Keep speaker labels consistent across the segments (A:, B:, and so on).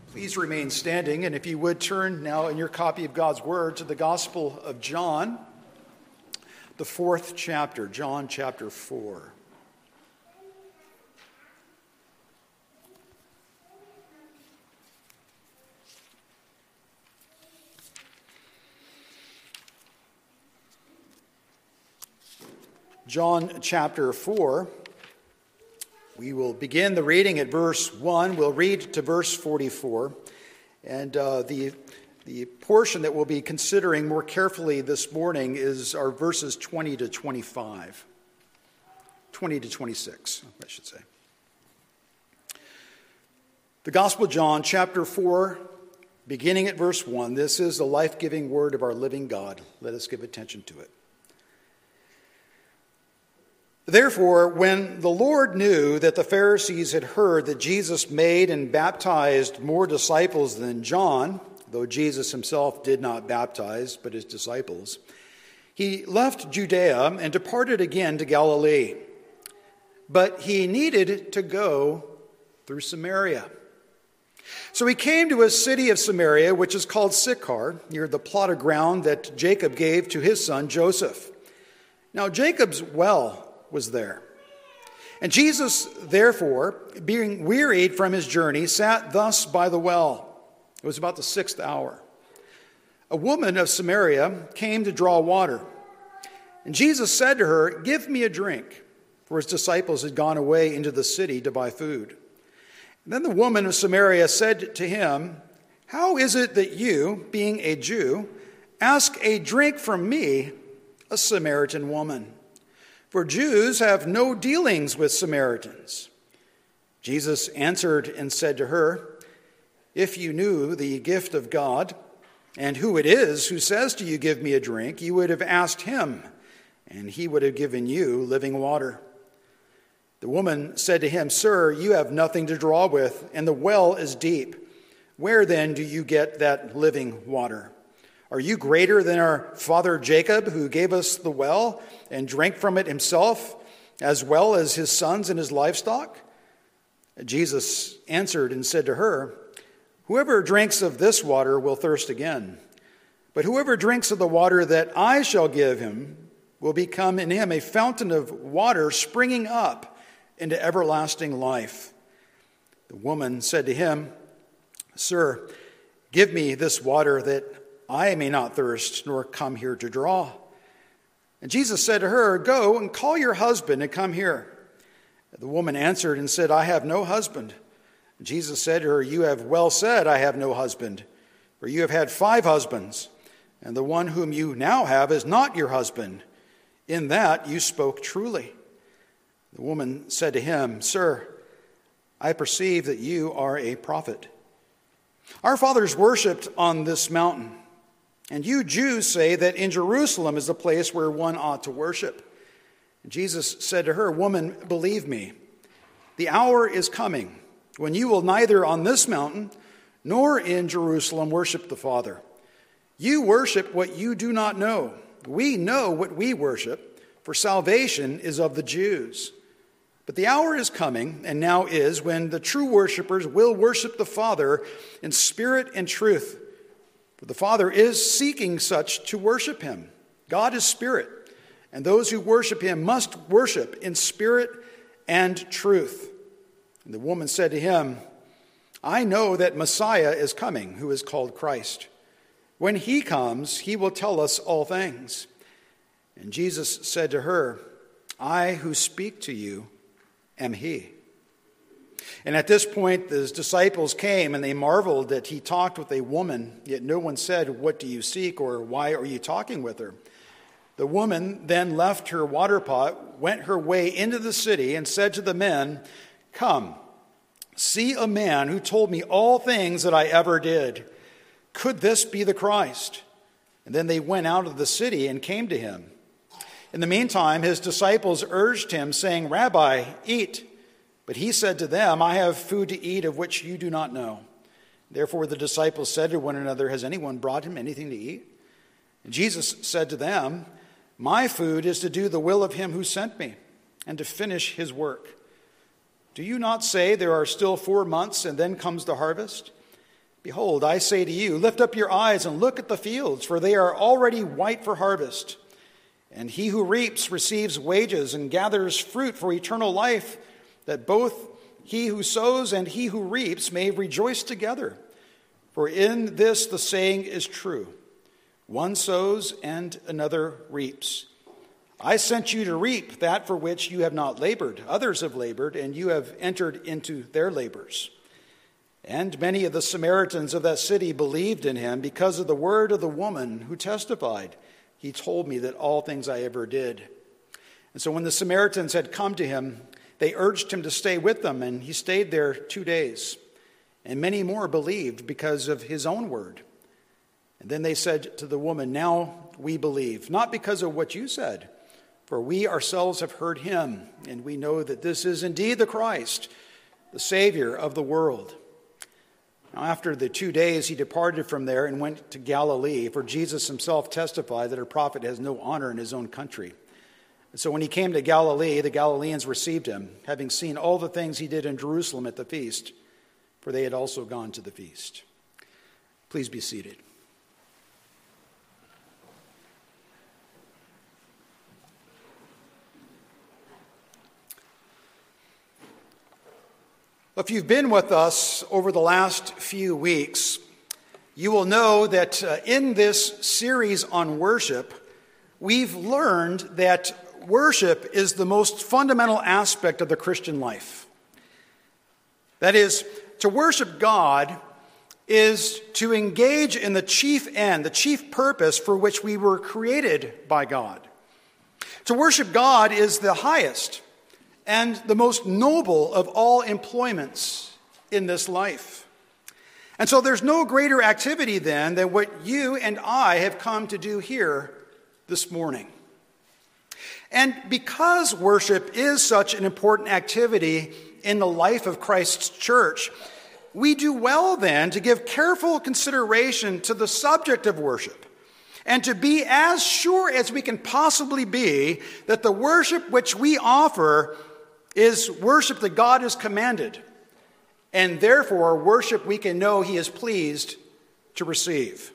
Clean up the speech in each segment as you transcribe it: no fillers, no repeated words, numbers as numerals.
A: Please remain standing, and if you would turn now in your copy of God's Word to the Gospel of John, the 4th chapter, John chapter 4. John chapter 4. We will begin the reading at verse 1. We'll read to verse 44. And the portion that we'll be considering more carefully this morning is our verses 20 to 25. 20 to 26, I should say. The Gospel of John chapter 4, beginning at verse 1. This is the life-giving word of our living God. Let us give attention to it. Therefore, when the Lord knew that the Pharisees had heard that Jesus made and baptized more disciples than John, though Jesus himself did not baptize, but his disciples, he left Judea and departed again to Galilee. But he needed to go through Samaria. So he came to a city of Samaria, which is called Sychar, near the plot of ground that Jacob gave to his son Joseph. Now Jacob's well was there. And Jesus, therefore, being wearied from his journey, sat thus by the well. It was about the 6th hour. A woman of Samaria came to draw water. And Jesus said to her, "Give me a drink," for his disciples had gone away into the city to buy food. And then the woman of Samaria said to him, "How is it that you, being a Jew, ask a drink from me, a Samaritan woman? For Jews have no dealings with Samaritans." Jesus answered and said to her, "If you knew the gift of God, and who it is who says to you, 'Give me a drink,' you would have asked him, and he would have given you living water." The woman said to him, "Sir, you have nothing to draw with, and the well is deep. Where then do you get that living water? Are you greater than our father Jacob, who gave us the well and drank from it himself, as well as his sons and his livestock?" Jesus answered and said to her, "Whoever drinks of this water will thirst again. But whoever drinks of the water that I shall give him will become in him a fountain of water springing up into everlasting life." The woman said to him, "Sir, give me this water that I may not thirst, nor come here to draw." And Jesus said to her, "Go and call your husband and come here." The woman answered and said, "I have no husband." And Jesus said to her, "You have well said, 'I have no husband,' for you have had 5 husbands, and the one whom you now have is not your husband. In that you spoke truly." The woman said to him, "Sir, I perceive that you are a prophet. Our fathers worshipped on this mountain, and you Jews say that in Jerusalem is the place where one ought to worship." And Jesus said to her, "Woman, believe me, the hour is coming when you will neither on this mountain nor in Jerusalem worship the Father. You worship what you do not know. We know what we worship, for salvation is of the Jews. But the hour is coming, and now is, when the true worshipers will worship the Father in spirit and truth. For the Father is seeking such to worship him. God is spirit, and those who worship him must worship in spirit and truth." And the woman said to him, "I know that Messiah is coming, who is called Christ. When he comes, he will tell us all things." And Jesus said to her, "I who speak to you am he." And at this point, his disciples came, and they marveled that he talked with a woman, yet no one said, "What do you seek?" or "Why are you talking with her?" The woman then left her water pot, went her way into the city, and said to the men, "Come, see a man who told me all things that I ever did. Could this be the Christ?" And then they went out of the city and came to him. In the meantime, his disciples urged him, saying, "Rabbi, eat." But he said to them, "I have food to eat of which you do not know." Therefore the disciples said to one another, "Has anyone brought him anything to eat?" And Jesus said to them, "My food is to do the will of him who sent me, and to finish his work. Do you not say there are still 4 months, and then comes the harvest? Behold, I say to you, lift up your eyes and look at the fields, for they are already white for harvest. And he who reaps receives wages and gathers fruit for eternal life, that both he who sows and he who reaps may rejoice together. For in this the saying is true, one sows and another reaps. I sent you to reap that for which you have not labored. Others have labored, and you have entered into their labors. And many of the Samaritans of that city believed in him because of the word of the woman who testified, he told me that all things I ever did. And so when the Samaritans had come to him, they urged him to stay with them, and he stayed there 2 days. And many more believed because of his own word. And then they said to the woman, now we believe, not because of what you said, for we ourselves have heard him, and we know that this is indeed the Christ, the Savior of the world. Now, after the 2 days, he departed from there and went to Galilee, for Jesus himself testified that a prophet has no honor in his own country. And so when he came to Galilee, the Galileans received him, having seen all the things he did in Jerusalem at the feast, for they had also gone to the feast. Please be seated. If you've been with us over the last few weeks, you will know that in this series on worship, we've learned that worship is the most fundamental aspect of the Christian life. That is, to worship God is to engage in the chief end, the chief purpose for which we were created by God. To worship God is the highest and the most noble of all employments in this life. And so there's no greater activity then than what you and I have come to do here this morning. And because worship is such an important activity in the life of Christ's church, we do well then to give careful consideration to the subject of worship and to be as sure as we can possibly be that the worship which we offer is worship that God has commanded, and therefore worship we can know he is pleased to receive.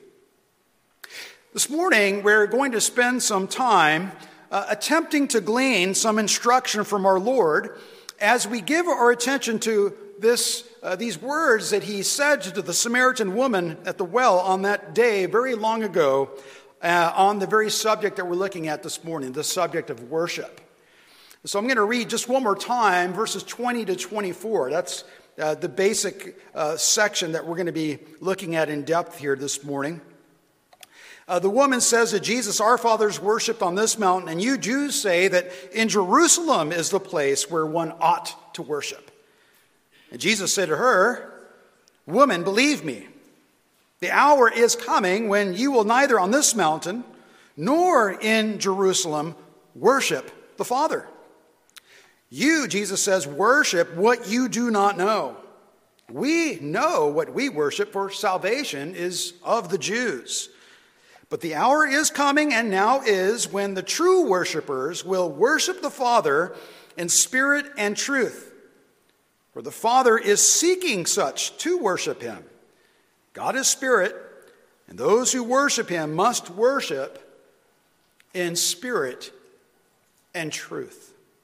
A: This morning, we're going to spend some time attempting to glean some instruction from our Lord as we give our attention to these words that he said to the Samaritan woman at the well on that day very long ago on the very subject that we're looking at this morning, the subject of worship. So I'm going to read just one more time verses 20 to 24. That's the basic section that we're going to be looking at in depth here this morning. The woman says to Jesus, our fathers worshiped on this mountain, and you Jews say that in Jerusalem is the place where one ought to worship. And Jesus said to her, woman, believe me, the hour is coming when you will neither on this mountain nor in Jerusalem worship the Father. You, Jesus says, worship what you do not know. We know what we worship, for salvation is of the Jews. But the hour is coming, and now is, when the true worshipers will worship the Father in spirit and truth. For the Father is seeking such to worship him. God is spirit, and those who worship him must worship in spirit and truth.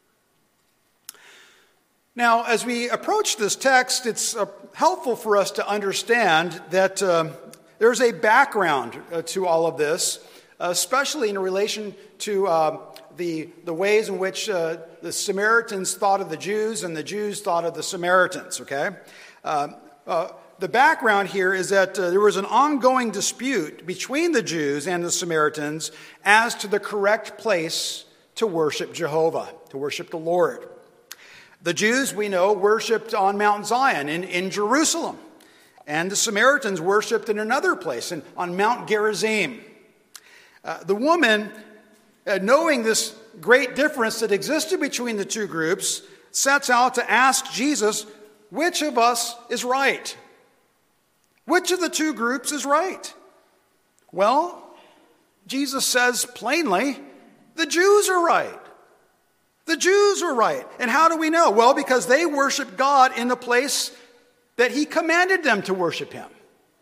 A: Now, as we approach this text, it's helpful for us to understand that there's a background to all of this, especially in relation to the ways in which the Samaritans thought of the Jews and the Jews thought of the Samaritans, okay? The background here is that there was an ongoing dispute between the Jews and the Samaritans as to the correct place to worship Jehovah, to worship the Lord. The Jews, we know, worshipped on Mount Zion in Jerusalem. And the Samaritans worshipped in another place, on Mount Gerizim. The woman, knowing this great difference that existed between the two groups, sets out to ask Jesus, which of us is right? Which of the two groups is right? Well, Jesus says plainly, the Jews are right. The Jews are right. And how do we know? Well, because they worship God in the place that he commanded them to worship him.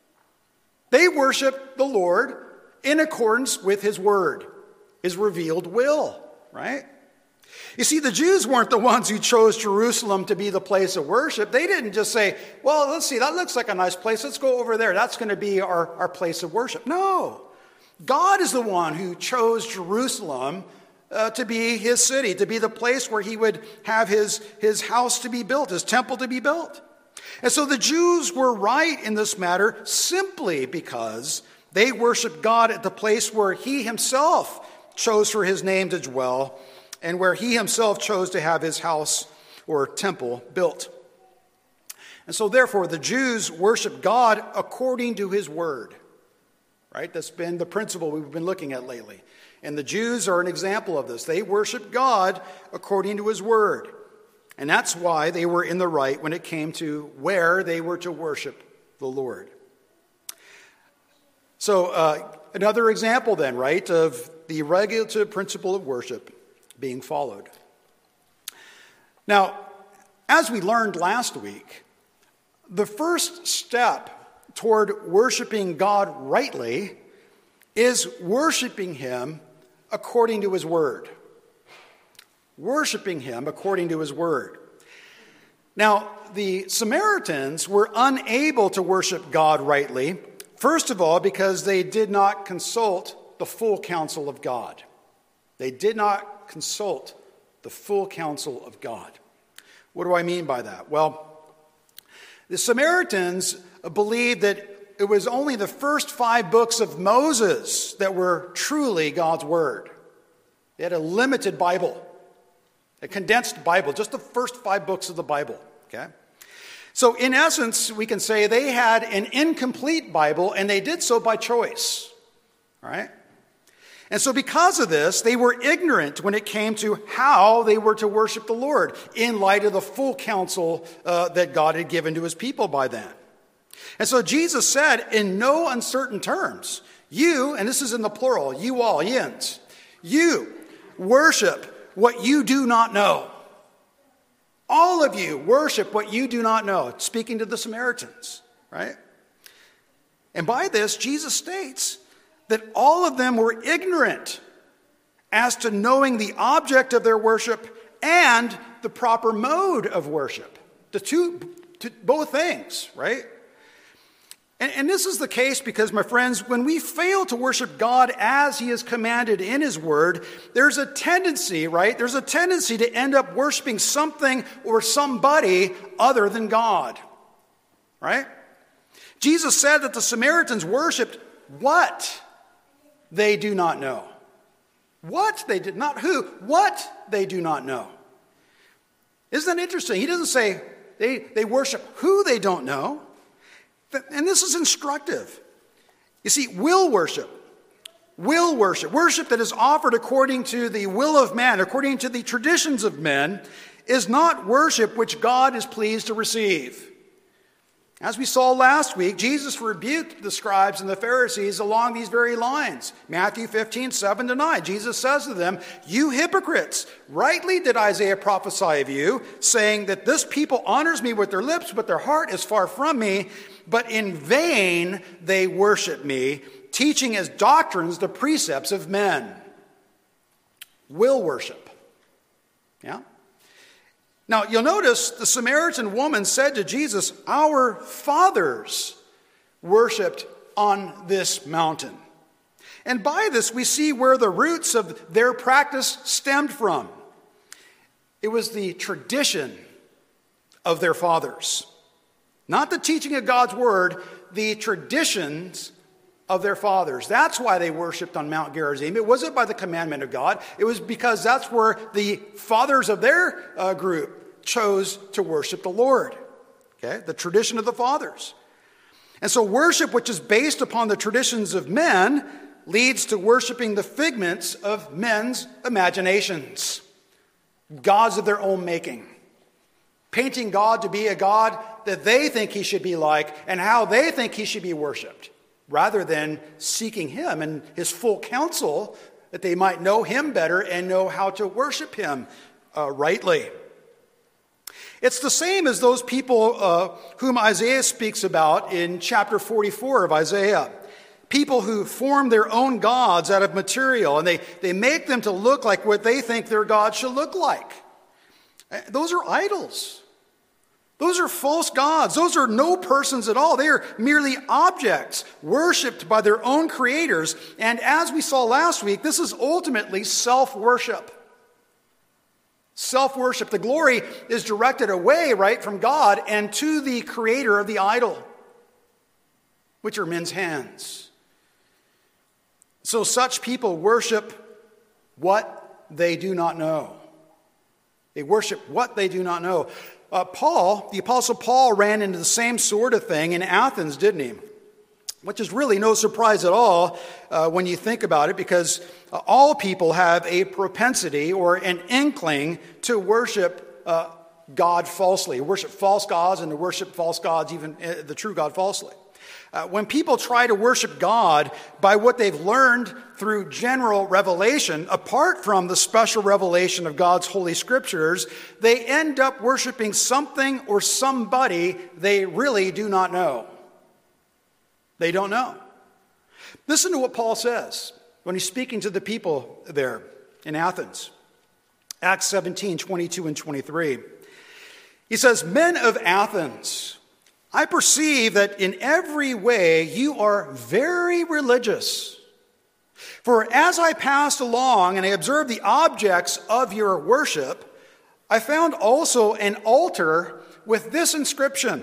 A: They worship the Lord in accordance with his word, his revealed will, right? You see, the Jews weren't the ones who chose Jerusalem to be the place of worship. They didn't just say, well, let's see, that looks like a nice place. Let's go over there. That's going to be our place of worship. No. God is the one who chose Jerusalem to be his city, to be the place where he would have his house to be built, his temple to be built. And so the Jews were right in this matter simply because they worshiped God at the place where he himself chose for his name to dwell and where he himself chose to have his house or temple built. And so therefore the Jews worship God according to his word. Right? That's been the principle we've been looking at lately. And the Jews are an example of this. They worship God according to his word. And that's why they were in the right when it came to where they were to worship the Lord. So another example then, right, of the regulative principle of worship being followed. Now, as we learned last week, the first step toward worshiping God rightly is worshiping him according to his word. Worshiping him according to his word. Now, the Samaritans were unable to worship God rightly, first of all, because they did not consult the full counsel of God. They did not consult the full counsel of God. What do I mean by that? Well, the Samaritans believed that it was only the first 5 books of Moses that were truly God's word. They had a limited Bible, a condensed Bible, just the first 5 books of the Bible. Okay? So in essence, we can say they had an incomplete Bible, and they did so by choice. All right? And so because of this, they were ignorant when it came to how they were to worship the Lord in light of the full counsel that God had given to his people by then. And so Jesus said in no uncertain terms, you, and this is in the plural, you all, yins, you worship what you do not know. All of you worship what you do not know, speaking to the Samaritans, right? And by this, Jesus states that all of them were ignorant as to knowing the object of their worship and the proper mode of worship. Both things, right? And this is the case because, my friends, when we fail to worship God as he is commanded in his word, there's a tendency, right? There's a tendency to end up worshiping something or somebody other than God, right? Jesus said that the Samaritans worshiped what they do not know. What they did not, who, what they do not know. Isn't that interesting? He doesn't say they worship who they don't know. And this is instructive. You see, will worship that is offered according to the will of man, according to the traditions of men, is not worship which God is pleased to receive. As we saw last week, Jesus rebuked the scribes and the Pharisees along these very lines. Matthew 15, 7-9. Jesus says to them, you hypocrites, rightly did Isaiah prophesy of you, saying that this people honors me with their lips, but their heart is far from me. But in vain they worship me, teaching as doctrines the precepts of men. Will worship. Yeah? Now, you'll notice the Samaritan woman said to Jesus, our fathers worshipped on this mountain. And by this, we see where the roots of their practice stemmed from. It was the tradition of their fathers. Not the teaching of God's word, the traditions of their fathers. That's why they worshipped on Mount Gerizim. It wasn't by the commandment of God. It was because that's where the fathers of their group chose to worship the Lord. Okay, the tradition of the fathers. And so worship which is based upon the traditions of men leads to worshiping the figments of men's imaginations. Gods of their own making. Painting God to be a God that they think he should be like and how they think he should be worshiped, rather than seeking him and his full counsel that they might know him better and know how to worship him rightly. It's the same as those people whom Isaiah speaks about in chapter 44 of Isaiah. People who form their own gods out of material, and they make them to look like what they think their God should look like. Those are idols. Those are false gods. Those are no persons at all. They are merely objects worshipped by their own creators. And as we saw last week, this is ultimately self-worship. Self-worship. The glory is directed away, right, from God and to the creator of the idol, which are men's hands. So such people worship what they do not know. They worship what they do not know. The Apostle Paul ran into the same sort of thing in Athens, didn't he? Which is really no surprise at all when you think about it, because all people have a propensity or an inkling to worship God falsely, worship false gods, and to worship false gods, even the true God, falsely. When people try to worship God by what they've learned through general revelation, apart from the special revelation of God's holy scriptures, they end up worshiping something or somebody they really do not know. They don't know. Listen to what Paul says when he's speaking to the people there in Athens. Acts 17, 22 and 23. He says, "Men of Athens, I perceive that in every way you are very religious. For as I passed along and I observed the objects of your worship, I found also an altar with this inscription,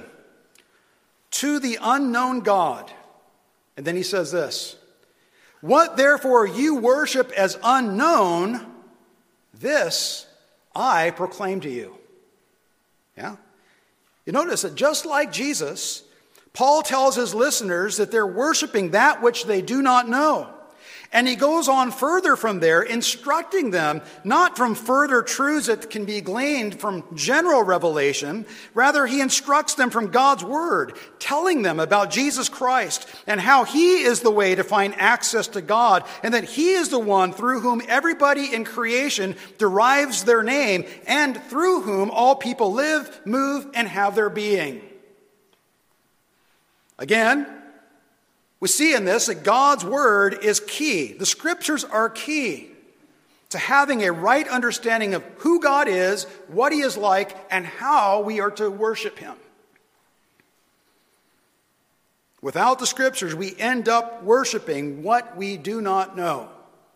A: 'To the unknown God.'" And then he says this, "What therefore you worship as unknown, this I proclaim to you." Yeah? You notice that just like Jesus, Paul tells his listeners that they're worshiping that which they do not know. And he goes on further from there, instructing them not from further truths that can be gleaned from general revelation. Rather, he instructs them from God's word, telling them about Jesus Christ and how he is the way to find access to God, and that he is the one through whom everybody in creation derives their name, and through whom all people live, move, and have their being. Again, we see in this that God's word is key. The scriptures are key to having a right understanding of who God is, what he is like, and how we are to worship him. Without the scriptures, we end up worshiping what we do not know.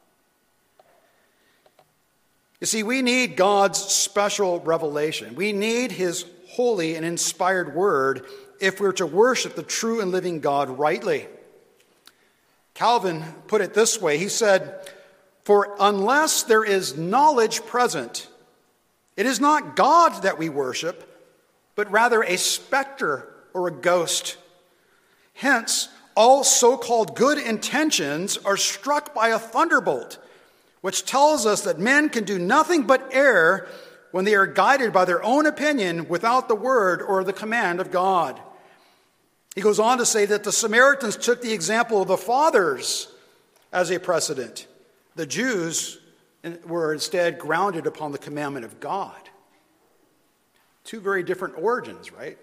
A: You see, we need God's special revelation. We need his holy and inspired word if we're to worship the true and living God rightly. Calvin put it this way. He said, "For unless there is knowledge present, it is not God that we worship, but rather a specter or a ghost. Hence, all so-called good intentions are struck by a thunderbolt, which tells us that men can do nothing but err when they are guided by their own opinion without the word or the command of God." He goes on to say that the Samaritans took the example of the fathers as a precedent. The Jews were instead grounded upon the commandment of God. Two very different origins, right?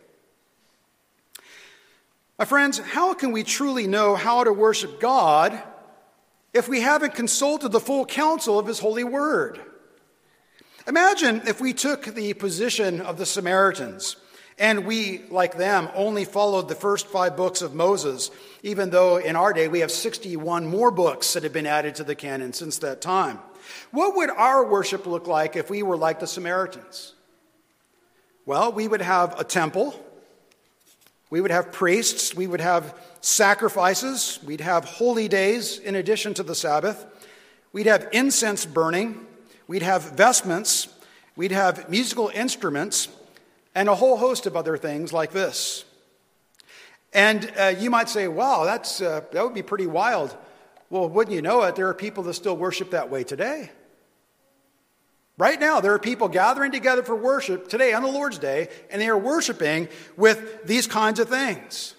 A: My friends, how can we truly know how to worship God if we haven't consulted the full counsel of his holy word? Imagine if we took the position of the Samaritans and we, like them, only followed the first 5 books of Moses, even though in our day we have 61 more books that have been added to the canon since that time. What would our worship look like if we were like the Samaritans? Well, we would have a temple, we would have priests, we would have sacrifices, we'd have holy days in addition to the Sabbath, we'd have incense burning, we'd have vestments, we'd have musical instruments, and a whole host of other things like this. And you might say, wow, that would be pretty wild. Well, wouldn't you know it, there are people that still worship that way today. Right now, there are people gathering together for worship today on the Lord's Day, and they are worshiping with these kinds of things.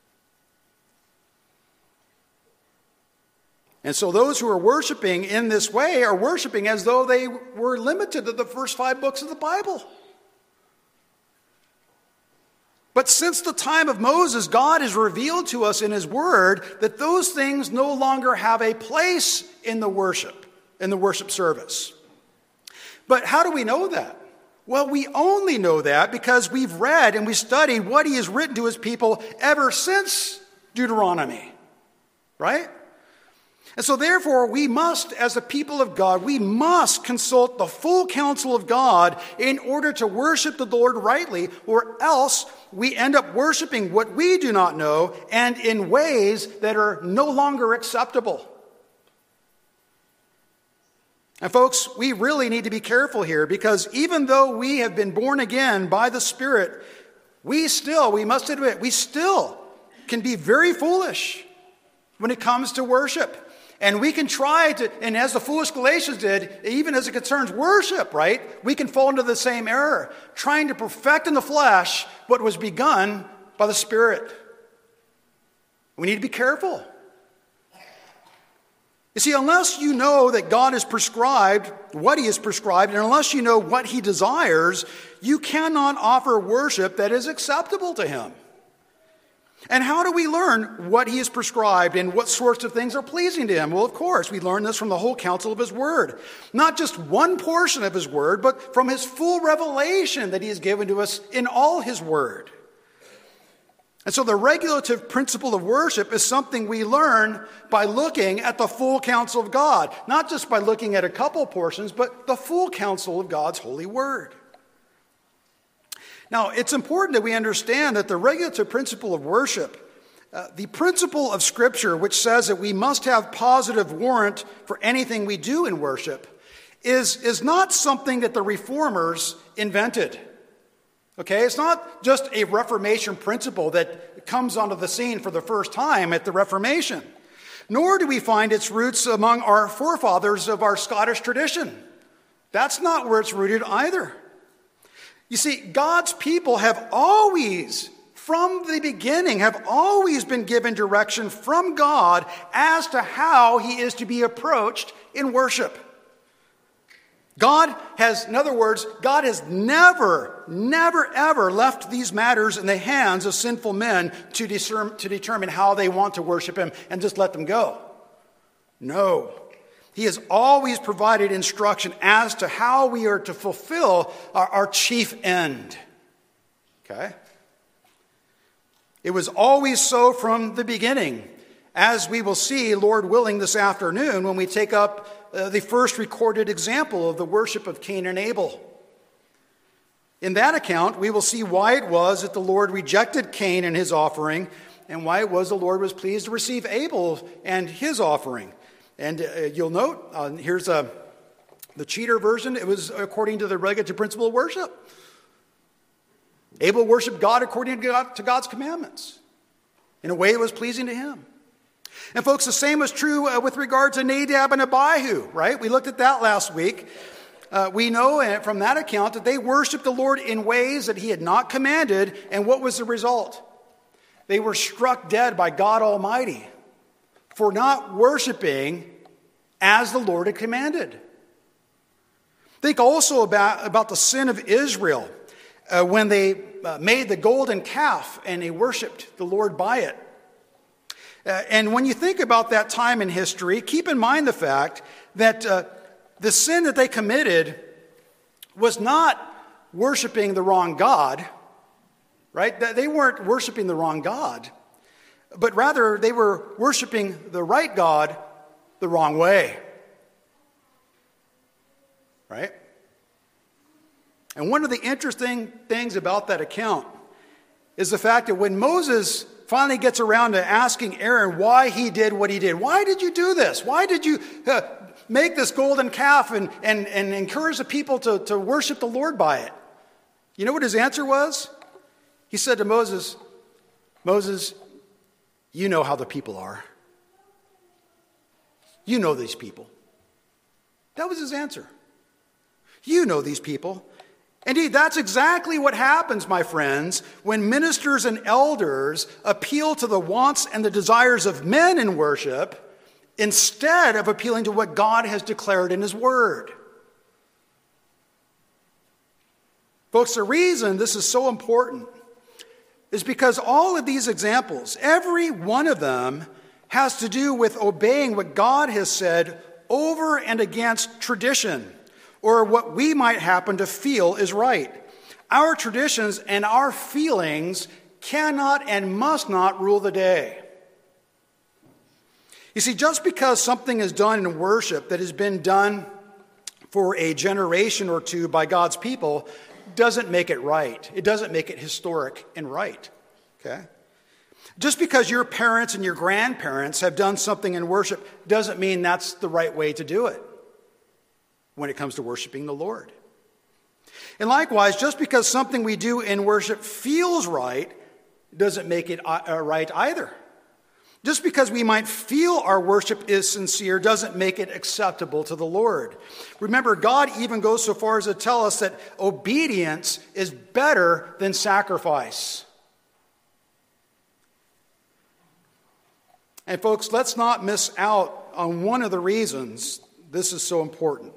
A: And so those who are worshiping in this way are worshiping as though they were limited to the first 5 books of the Bible. But since the time of Moses, God has revealed to us in his word that those things no longer have a place in the worship service. But how do we know that? Well, we only know that because we've read and we studied what he has written to his people ever since Deuteronomy, right? And so therefore, we must, as a people of God, we must consult the full counsel of God in order to worship the Lord rightly, or else we end up worshiping what we do not know and in ways that are no longer acceptable. And folks, we really need to be careful here, because even though we have been born again by the Spirit, we must admit, we still can be very foolish when it comes to worship. And we can try to, and as the foolish Galatians did, even as it concerns worship, right? We can fall into the same error, trying to perfect in the flesh what was begun by the Spirit. We need to be careful. You see, unless you know that God has prescribed what he has prescribed, and unless you know what he desires, you cannot offer worship that is acceptable to him. And how do we learn what he has prescribed and what sorts of things are pleasing to him? Well, of course, we learn this from the whole counsel of his word. Not just one portion of his word, but from his full revelation that he has given to us in all his word. And so the regulative principle of worship is something we learn by looking at the full counsel of God. Not just by looking at a couple portions, but the full counsel of God's holy word. Now, it's important that we understand that the regulative principle of worship, the principle of Scripture, which says that we must have positive warrant for anything we do in worship, is not something that the Reformers invented. Okay, it's not just a Reformation principle that comes onto the scene for the first time at the Reformation. Nor do we find its roots among our forefathers of our Scottish tradition. That's not where it's rooted either. You see, God's people have always, from the beginning, have always been given direction from God as to how he is to be approached in worship. God has never, ever left these matters in the hands of sinful men to determine how they want to worship him and just let them go. No. He has always provided instruction as to how we are to fulfill our chief end. Okay? It was always so from the beginning, as we will see, Lord willing, this afternoon when we take up the first recorded example of the worship of Cain and Abel. In that account, we will see why it was that the Lord rejected Cain and his offering, and why it was the Lord was pleased to receive Abel and his offering. And you'll note, here's the cheater version. It was according to the regulative principle of worship. Abel worshiped God according to God's commandments, in a way that was pleasing to him. And folks, the same was true with regard to Nadab and Abihu, right? We looked at that last week. We know from that account that they worshiped the Lord in ways that he had not commanded. And what was the result? They were struck dead by God Almighty for not worshiping as the Lord had commanded. Think also about the sin of Israel when they made the golden calf and they worshiped the Lord by it. And when you think about that time in history, keep in mind the fact that the sin that they committed was not worshiping the wrong God, right? They weren't worshiping the wrong God, but rather they were worshiping the right God the wrong way, right? And one of the interesting things about that account is the fact that when Moses finally gets around to asking Aaron why he did what he did, why did you do this? Why did you make this golden calf and encourage the people to worship the Lord by it? You know what his answer was? He said to Moses, Moses, you know how the people are. You know these people. That was his answer. You know these people. Indeed, that's exactly what happens, my friends, when ministers and elders appeal to the wants and the desires of men in worship instead of appealing to what God has declared in his word. Folks, the reason this is so important is because all of these examples, every one of them, has to do with obeying what God has said over and against tradition, or what we might happen to feel is right. Our traditions and our feelings cannot and must not rule the day. You see, just because something is done in worship that has been done for a generation or two by God's people doesn't make it right. It doesn't make it historic and right. Okay? Just because your parents and your grandparents have done something in worship doesn't mean that's the right way to do it when it comes to worshiping the Lord. And likewise, just because something we do in worship feels right doesn't make it right either. Just because we might feel our worship is sincere doesn't make it acceptable to the Lord. Remember, God even goes so far as to tell us that obedience is better than sacrifice. And folks, let's not miss out on one of the reasons this is so important.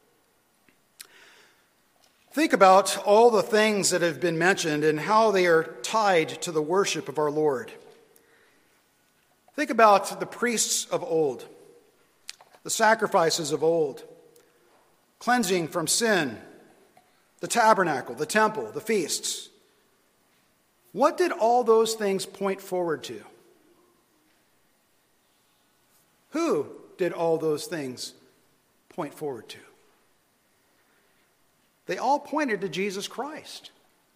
A: Think about all the things that have been mentioned and how they are tied to the worship of our Lord. Think about the priests of old, the sacrifices of old, cleansing from sin, the tabernacle, the temple, the feasts. What did all those things point forward to? Who did all those things point forward to? They all pointed to Jesus Christ.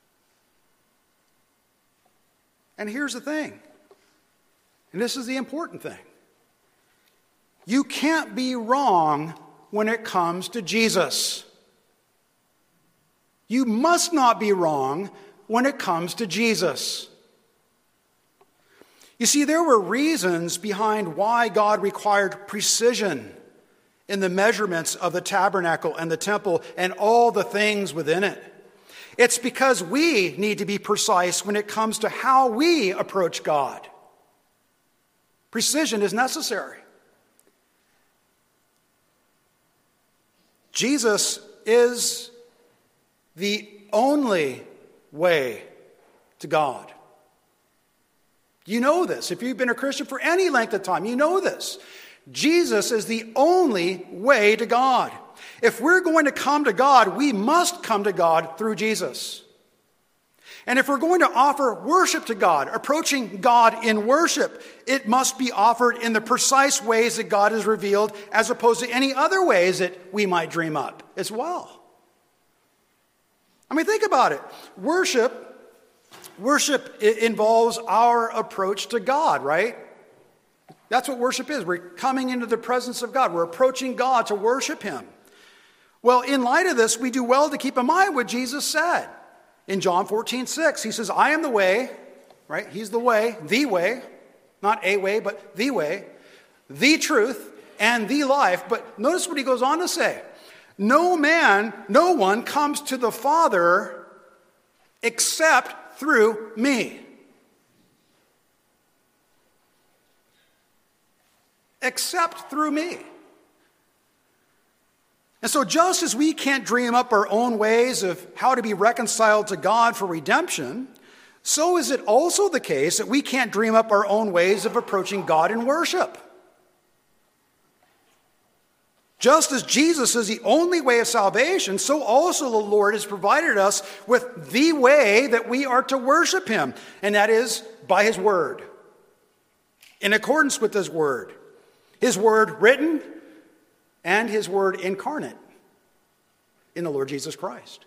A: And here's the thing, and this is the important thing. You can't be wrong when it comes to Jesus. You must not be wrong when it comes to Jesus. You see, there were reasons behind why God required precision in the measurements of the tabernacle and the temple and all the things within it. It's because we need to be precise when it comes to how we approach God. Precision is necessary. Jesus is the only way to God. You know this. If you've been a Christian for any length of time, you know this. Jesus is the only way to God. If we're going to come to God, we must come to God through Jesus. And if we're going to offer worship to God, approaching God in worship, it must be offered in the precise ways that God has revealed, as opposed to any other ways that we might dream up as well. I mean, think about it. Worship involves our approach to God, right? That's what worship is. We're coming into the presence of God. We're approaching God to worship Him. Well, in light of this, we do well to keep in mind what Jesus said. In John 14:6, He says, I am the way, right? He's the way, not a way, but the way, the truth, and the life. But notice what He goes on to say. No one comes to the Father except through me. Except through me. And so just as we can't dream up our own ways of how to be reconciled to God for redemption, so is it also the case that we can't dream up our own ways of approaching God in worship. Just as Jesus is the only way of salvation, so also the Lord has provided us with the way that we are to worship Him, and that is by His Word. In accordance with His Word written and His Word incarnate in the Lord Jesus Christ.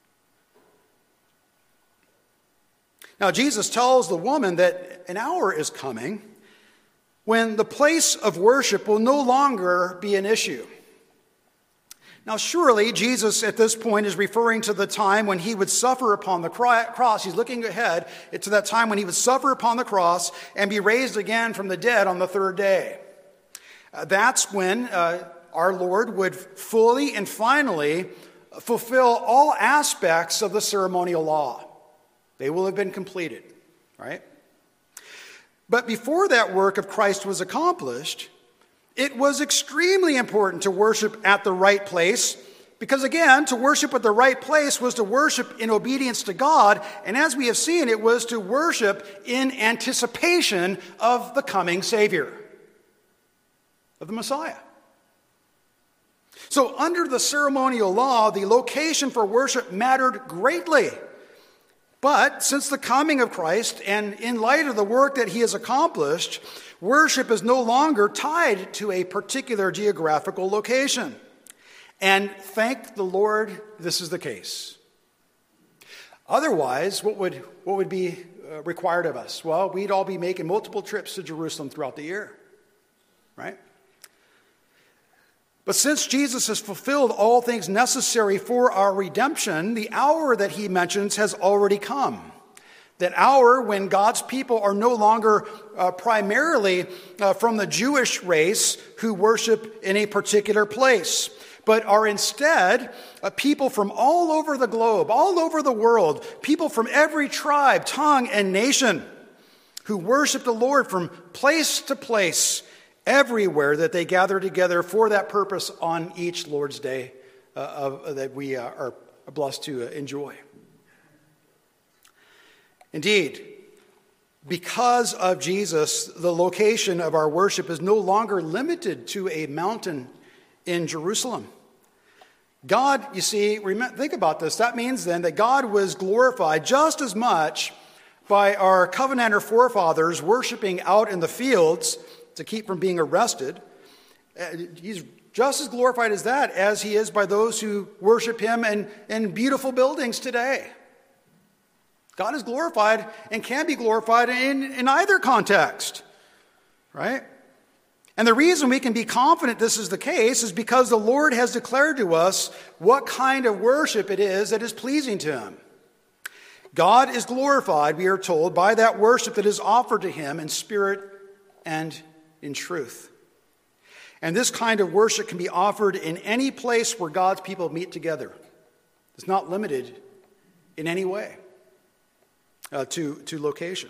A: Now, Jesus tells the woman that an hour is coming when the place of worship will no longer be an issue. Now, surely Jesus at this point is referring to the time when He would suffer upon the cross. He's looking ahead to that time when He would suffer upon the cross and be raised again from the dead on the third day. That's when our Lord would fully and finally fulfill all aspects of the ceremonial law. They will have been completed, right? But before that work of Christ was accomplished, it was extremely important to worship at the right place Because again, to worship at the right place was to worship in obedience to God, and as we have seen, it was to worship in anticipation of the coming Savior, of the Messiah. So under the ceremonial law, the location for worship mattered greatly. But since the coming of Christ, and in light of the work that he has accomplished, worship is no longer tied to a particular geographical location. And thank the Lord, this is the case. Otherwise, what would be required of us? Well, we'd all be making multiple trips to Jerusalem throughout the year, right? But since Jesus has fulfilled all things necessary for our redemption, the hour that he mentions has already come. That hour when God's people are no longer primarily from the Jewish race who worship in a particular place, but are instead a people from all over the globe, all over the world, people from every tribe, tongue, and nation who worship the Lord from place to place, everywhere that they gather together for that purpose on each Lord's Day that we are blessed to enjoy. Indeed, because of Jesus, the location of our worship is no longer limited to a mountain in Jerusalem. God, you see, think about this. That means then that God was glorified just as much by our covenanter forefathers worshiping out in the fields to keep from being arrested. He's just as glorified as that as he is by those who worship him in beautiful buildings today. God is glorified and can be glorified in either context, right? And the reason we can be confident this is the case is because the Lord has declared to us what kind of worship it is that is pleasing to him. God is glorified, we are told, by that worship that is offered to him in spirit and in truth. And this kind of worship can be offered in any place where God's people meet together. It's not limited in any way to location.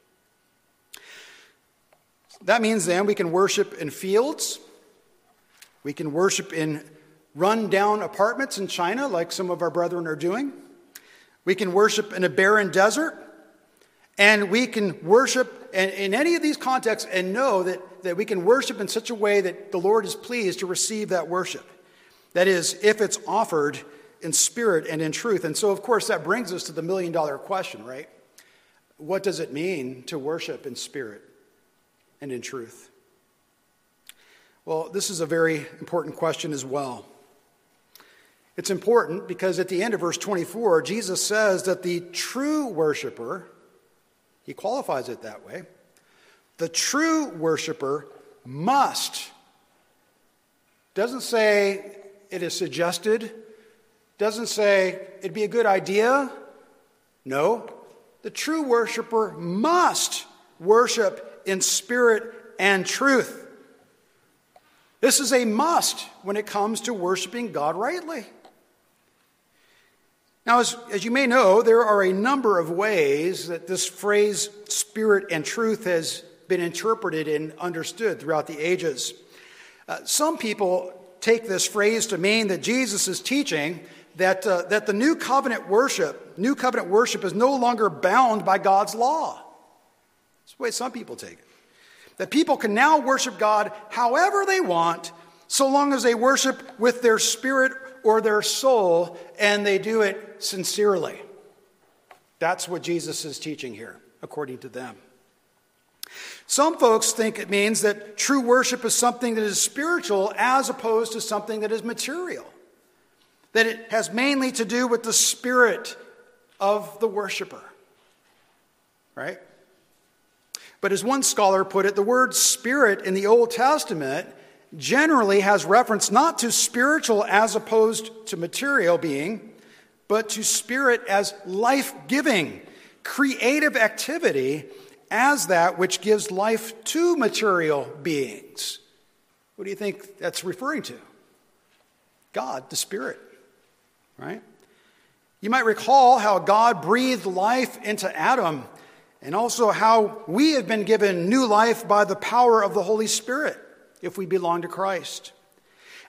A: That means then we can worship in fields. We can worship in run-down apartments in China like some of our brethren are doing. We can worship in a barren desert. And we can worship in any of these contexts and know that we can worship in such a way that the Lord is pleased to receive that worship. That is, if it's offered in spirit and in truth. And so, of course, that brings us to the million-dollar question, right? What does it mean to worship in spirit and in truth? Well, this is a very important question as well. It's important because at the end of verse 24, Jesus says that the true worshiper, he qualifies it that way, the true worshiper must, doesn't say it is suggested, doesn't say it'd be a good idea. No, the true worshiper must worship in spirit and truth. This is a must when it comes to worshiping God rightly. Now, as you may know, there are a number of ways that this phrase, spirit and truth, has been interpreted and understood throughout the ages. Some people take this phrase to mean that Jesus is teaching that the new covenant worship is no longer bound by God's law. That's the way some people take it. That people can now worship God however they want, so long as they worship with their spirit or their soul, and they do it sincerely. That's what Jesus is teaching here, according to them. Some folks think it means that true worship is something that is spiritual as opposed to something that is material. That it has mainly to do with the spirit of the worshiper. Right? But as one scholar put it, the word spirit in the Old Testament generally has reference not to spiritual as opposed to material being, but to spirit as life-giving, creative activity as that which gives life to material beings. What do you think that's referring to? God, the Spirit, right? You might recall how God breathed life into Adam, and also how we have been given new life by the power of the Holy Spirit if we belong to Christ.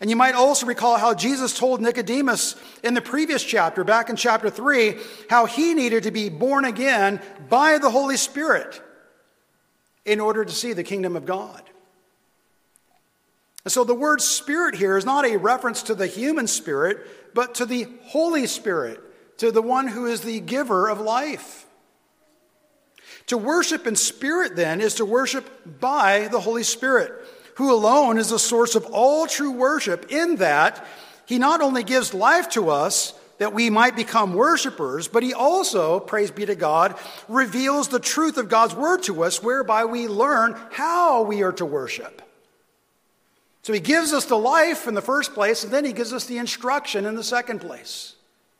A: And you might also recall how Jesus told Nicodemus in the previous chapter, back in chapter 3, how he needed to be born again by the Holy Spirit in order to see the kingdom of God. And so the word Spirit here is not a reference to the human spirit, but to the Holy Spirit, to the one who is the giver of life. To worship in spirit, then, is to worship by the Holy Spirit, who alone is the source of all true worship, in that he not only gives life to us that we might become worshipers, but he also, praise be to God, reveals the truth of God's word to us, whereby we learn how we are to worship. So he gives us the life in the first place, and then he gives us the instruction in the second place.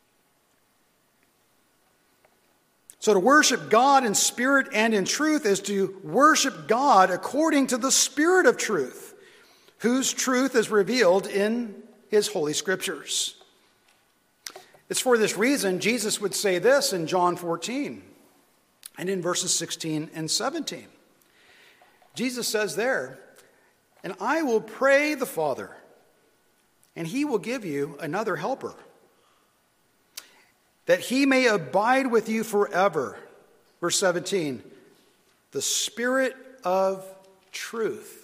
A: So to worship God in spirit and in truth is to worship God according to the Spirit of truth, whose truth is revealed in his holy scriptures. It's for this reason Jesus would say this in John 14 and in verses 16 and 17. Jesus says there, "And I will pray the Father, and he will give you another helper, that he may abide with you forever." Verse 17, "the Spirit of truth."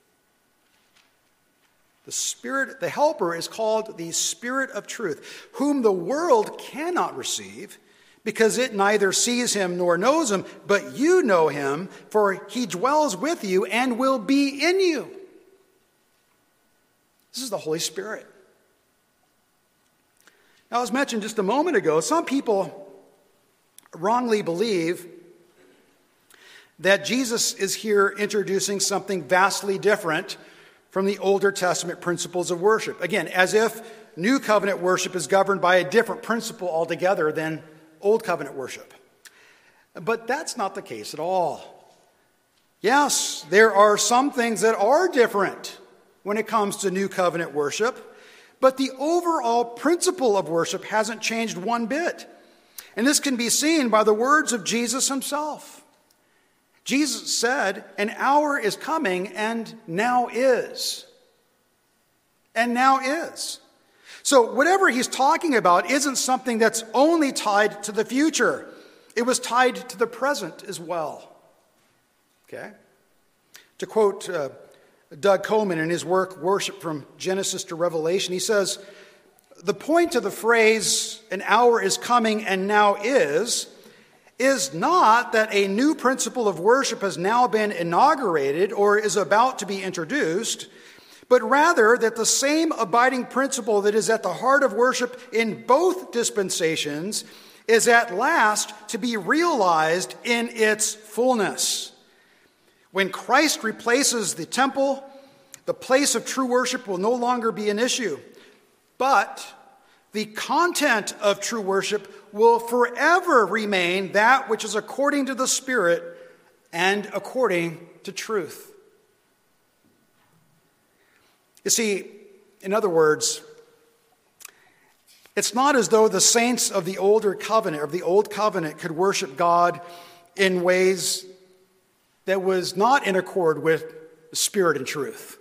A: The helper is called the Spirit of truth, whom the world cannot receive, because it neither sees him nor knows him, but you know him, for he dwells with you and will be in you. This is the Holy Spirit. Now, as mentioned just a moment ago, some people wrongly believe that Jesus is here introducing something vastly different from the Older Testament principles of worship. Again, as if New Covenant worship is governed by a different principle altogether than Old Covenant worship. But that's not the case at all. Yes, there are some things that are different when it comes to New Covenant worship, but the overall principle of worship hasn't changed one bit. And this can be seen by the words of Jesus himself. Jesus said, "An hour is coming, and now is." And now is. So whatever he's talking about isn't something that's only tied to the future. It was tied to the present as well. Okay? To quote Doug Coleman in his work, Worship from Genesis to Revelation, he says, "The point of the phrase, 'an hour is coming and now is not that a new principle of worship has now been inaugurated or is about to be introduced, but rather that the same abiding principle that is at the heart of worship in both dispensations is at last to be realized in its fullness. When Christ replaces the temple, the place of true worship will no longer be an issue, but the content of true worship will forever remain that which is according to the Spirit and according to truth." You see, in other words, it's not as though the saints of the older covenant, of the old covenant, could worship God in ways that was not in accord with spirit and truth.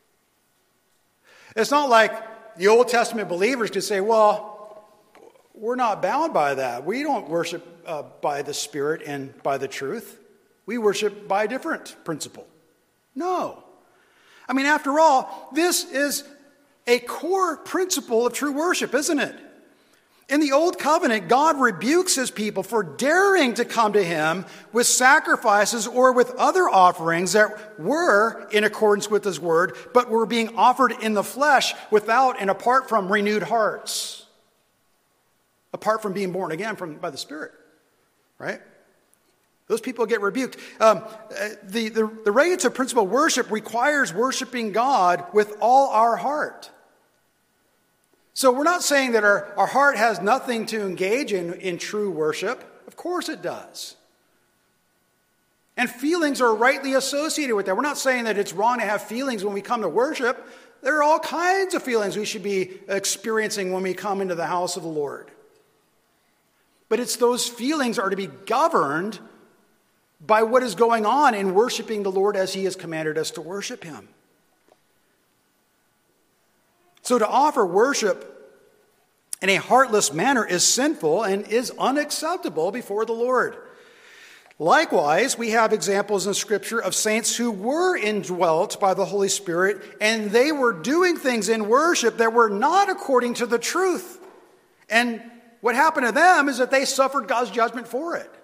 A: It's not like the Old Testament believers could say, "Well, we're not bound by that. We don't worship by the Spirit and by the truth. We worship by a different principle." No. I mean, after all, this is a core principle of true worship, isn't it? In the Old Covenant, God rebukes his people for daring to come to him with sacrifices or with other offerings that were in accordance with his word, but were being offered in the flesh without and apart from renewed hearts, apart from being born again by the Spirit, right? Those people get rebuked. The regulative principle of worship requires worshiping God with all our heart. So we're not saying that our heart has nothing to engage in true worship. Of course it does. And feelings are rightly associated with that. We're not saying that it's wrong to have feelings when we come to worship. There are all kinds of feelings we should be experiencing when we come into the house of the Lord. But it's those feelings are to be governed by what is going on in worshiping the Lord as he has commanded us to worship him. So to offer worship in a heartless manner is sinful and is unacceptable before the Lord. Likewise, we have examples in Scripture of saints who were indwelt by the Holy Spirit, and they were doing things in worship that were not according to the truth. And what happened to them is that they suffered God's judgment for it.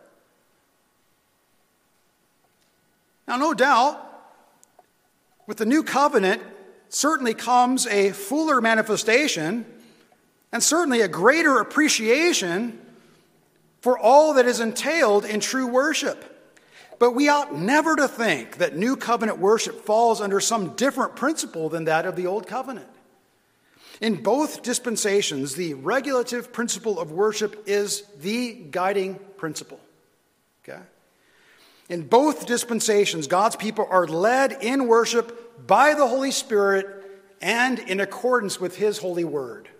A: Now, no doubt, with the new covenant certainly comes a fuller manifestation and certainly a greater appreciation for all that is entailed in true worship. But we ought never to think that new covenant worship falls under some different principle than that of the old covenant. In both dispensations, the regulative principle of worship is the guiding principle. Okay? In both dispensations, God's people are led in worship by the Holy Spirit and in accordance with His holy word.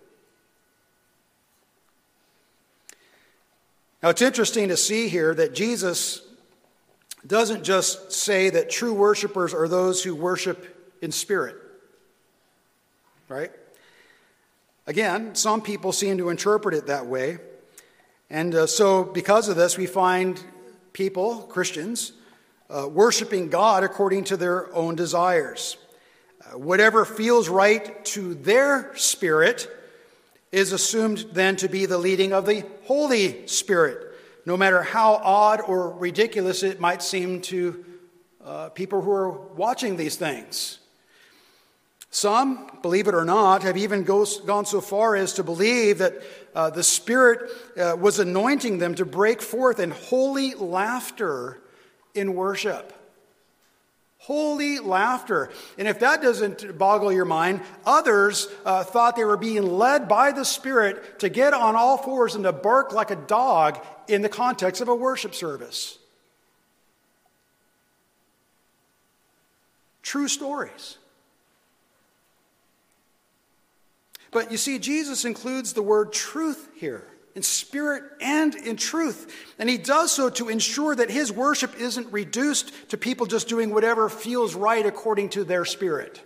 A: Now, it's interesting to see here that Jesus doesn't just say that true worshipers are those who worship in spirit, right? Again, some people seem to interpret it that way. And so because of this, we find people, Christians, worshiping God according to their own desires. Whatever feels right to their spirit is assumed then to be the leading of the Holy Spirit, no matter how odd or ridiculous it might seem to people who are watching these things. Some, believe it or not, have even gone so far as to believe that the Spirit was anointing them to break forth in holy laughter in worship. Holy laughter. And if that doesn't boggle your mind, others thought they were being led by the Spirit to get on all fours and to bark like a dog in the context of a worship service. True stories. But you see, Jesus includes the word truth here, in spirit and in truth. And He does so to ensure that His worship isn't reduced to people just doing whatever feels right according to their spirit.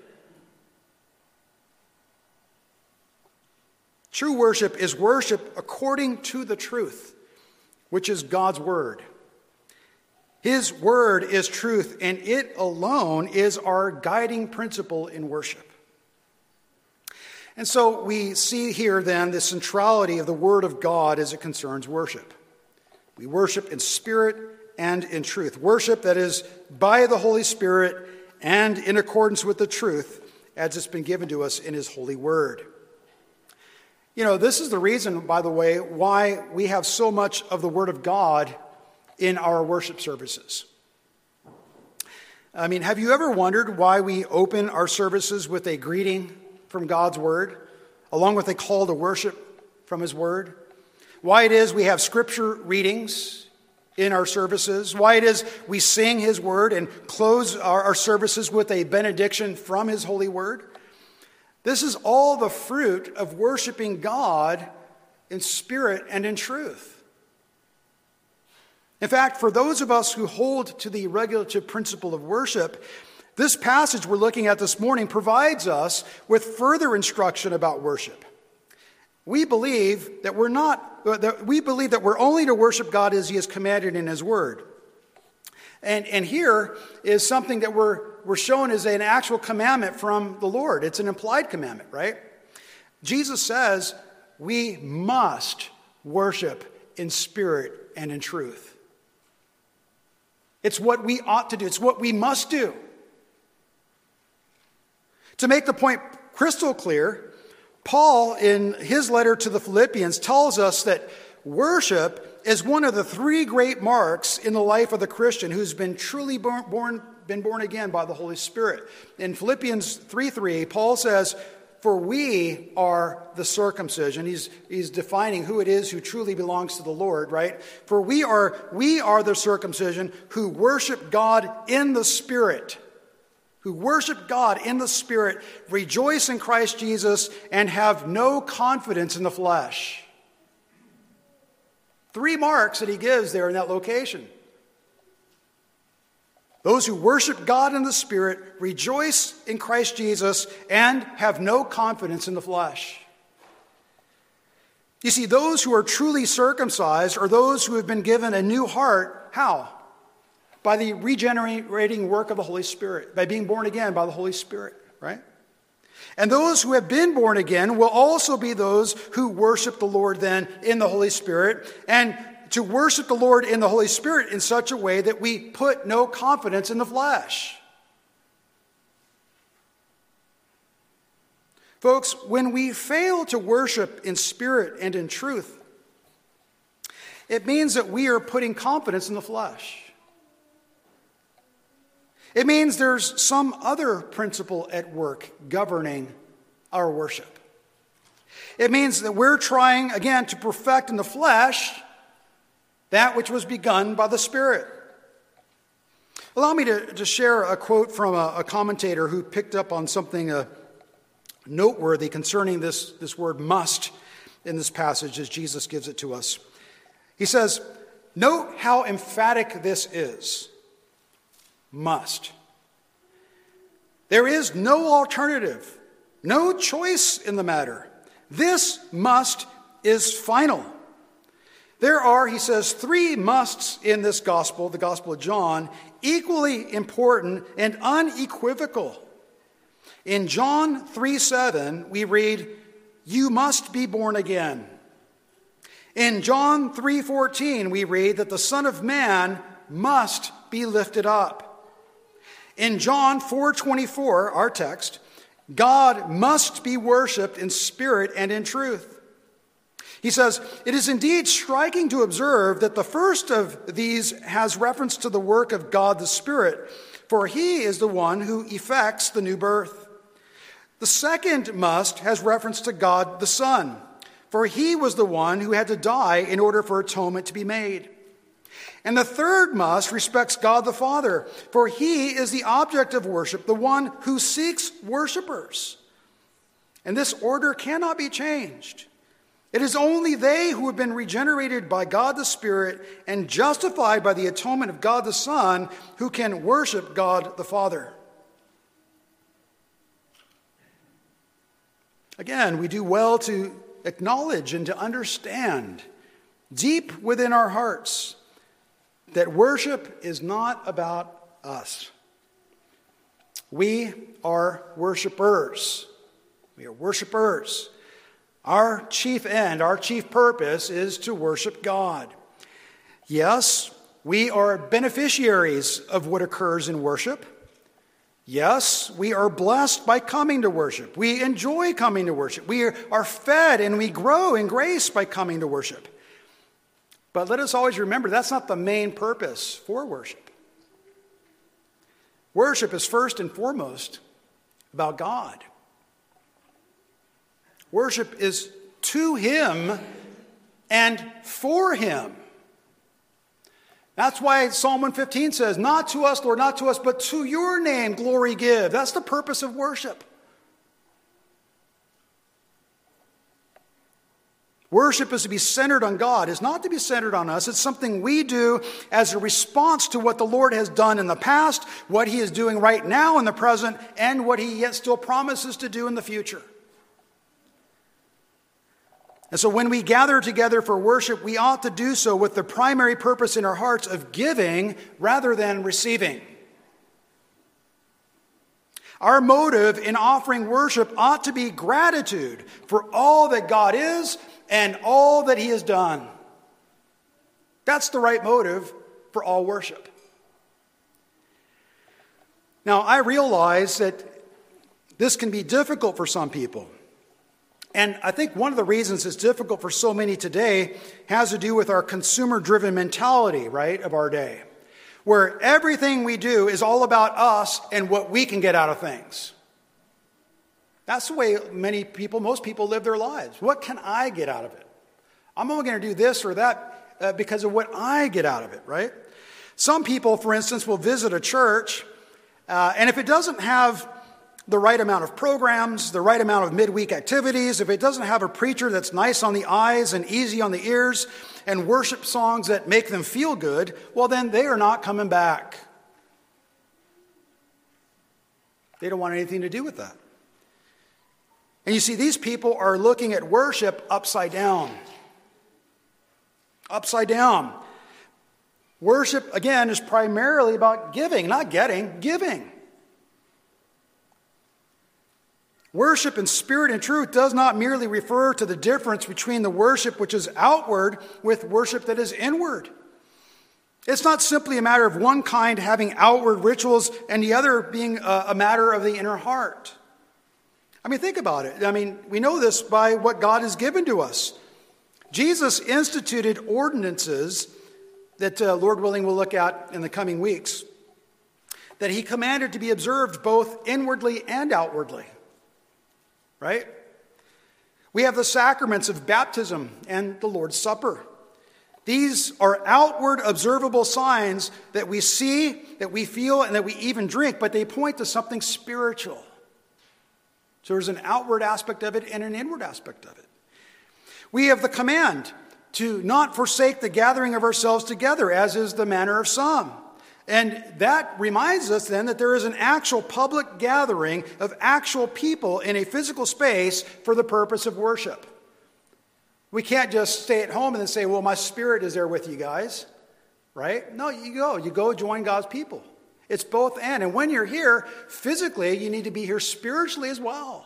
A: True worship is worship according to the truth, which is God's word. His word is truth, and it alone is our guiding principle in worship. And so we see here then the centrality of the Word of God as it concerns worship. We worship in spirit and in truth. Worship that is by the Holy Spirit and in accordance with the truth as it's been given to us in His holy Word. You know, this is the reason, by the way, why we have so much of the Word of God in our worship services. I mean, have you ever wondered why we open our services with a greeting from God's word, along with a call to worship from His word? Why it is we have scripture readings in our services? Why it is we sing His word and close our services with a benediction from His holy word? This is all the fruit of worshiping God in spirit and in truth. In fact, for those of us who hold to the regulative principle of worship, this passage we're looking at this morning provides us with further instruction about worship. We believe that we're only to worship God as He has commanded in His word. And here is something that we're shown as an actual commandment from the Lord. It's an implied commandment, right? Jesus says we must worship in spirit and in truth. It's what we ought to do. It's what we must do. To make the point crystal clear, Paul, in his letter to the Philippians, tells us that worship is one of the three great marks in the life of the Christian who's been truly born again by the Holy Spirit. In Philippians 3:3, Paul says, "For we are the circumcision." He's defining who it is who truly belongs to the Lord, right? "For we are the circumcision who worship God in the Spirit." Who worship God in the Spirit, rejoice in Christ Jesus, and have no confidence in the flesh. Three marks that he gives there in that location. Those who worship God in the Spirit, rejoice in Christ Jesus, and have no confidence in the flesh. You see, those who are truly circumcised are those who have been given a new heart. How? By the regenerating work of the Holy Spirit, by being born again by the Holy Spirit, right? And those who have been born again will also be those who worship the Lord then in the Holy Spirit, and to worship the Lord in the Holy Spirit in such a way that we put no confidence in the flesh. Folks, when we fail to worship in spirit and in truth, it means that we are putting confidence in the flesh. It means there's some other principle at work governing our worship. It means that we're trying, again, to perfect in the flesh that which was begun by the Spirit. Allow me to share a quote from a commentator who picked up on something noteworthy concerning this word must in this passage as Jesus gives it to us. He says, "Note how emphatic this is. Must. There is no alternative, no choice in the matter. This must is final. There are," he says, "three musts in this gospel, the Gospel of John, equally important and unequivocal. In John 3:7, we read, 'You must be born again.' In John 3:14, we read that the Son of Man must be lifted up. In John 4:24, our text, God must be worshiped in spirit and in truth. He says, it is indeed striking to observe that the first of these has reference to the work of God the Spirit, for he is the one who effects the new birth. The second must has reference to God the Son, for he was the one who had to die in order for atonement to be made. And the third must respects God the Father, for he is the object of worship, the one who seeks worshipers. And this order cannot be changed. It is only they who have been regenerated by God the Spirit and justified by the atonement of God the Son who can worship God the Father." Again, we do well to acknowledge and to understand deep within our hearts that worship is not about us. We are worshipers. We are worshipers. Our chief end, our chief purpose is to worship God. Yes, we are beneficiaries of what occurs in worship. Yes, we are blessed by coming to worship. We enjoy coming to worship. We are fed and we grow in grace by coming to worship. But let us always remember that's not the main purpose for worship. Worship is first and foremost about God. Worship is to him and for him. That's why Psalm 115 says, "Not to us, Lord, not to us, but to your name glory give." That's the purpose of worship. Worship is to be centered on God. It's not to be centered on us. It's something we do as a response to what the Lord has done in the past, what he is doing right now in the present, and what he yet still promises to do in the future. And so when we gather together for worship, we ought to do so with the primary purpose in our hearts of giving rather than receiving. Our motive in offering worship ought to be gratitude for all that God is and all that he has done. That's the right motive for all worship. Now, I realize that this can be difficult for some people. And I think one of the reasons it's difficult for so many today has to do with our consumer-driven mentality, right, of our day, where everything we do is all about us and what we can get out of things. That's the way most people live their lives. What can I get out of it? I'm only going to do this or that because of what I get out of it, right? Some people, for instance, will visit a church, and if it doesn't have the right amount of programs, the right amount of midweek activities, if it doesn't have a preacher that's nice on the eyes and easy on the ears and worship songs that make them feel good, well, then they are not coming back. They don't want anything to do with that. And you see, these people are looking at worship upside down. Upside down. Worship, again, is primarily about giving, not getting, giving. Worship in spirit and truth does not merely refer to the difference between the worship which is outward with worship that is inward. It's not simply a matter of one kind having outward rituals and the other being a matter of the inner heart. I mean, think about it. I mean, we know this by what God has given to us. Jesus instituted ordinances that, Lord willing, we'll look at in the coming weeks, that he commanded to be observed both inwardly and outwardly. Right? We have the sacraments of baptism and the Lord's Supper. These are outward observable signs that we see, that we feel, and that we even drink, but they point to something spiritual. So there's an outward aspect of it and an inward aspect of it. We have the command to not forsake the gathering of ourselves together, as is the manner of some. And that reminds us then that there is an actual public gathering of actual people in a physical space for the purpose of worship. We can't just stay at home and then say, well, my spirit is there with you guys, right? No, you go join God's people. It's both and. And when you're here physically, you need to be here spiritually as well.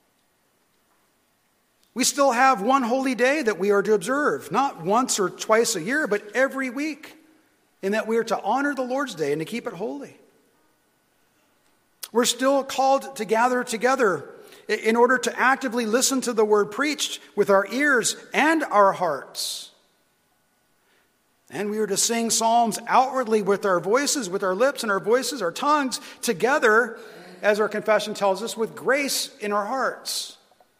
A: We still have one holy day that we are to observe, not once or twice a year, but every week, in that we are to honor the Lord's Day and to keep it holy. We're still called to gather together in order to actively listen to the word preached with our ears and our hearts. And we are to sing psalms outwardly with our voices, with our lips and our voices, our tongues, together, as our confession tells us, with grace in our hearts.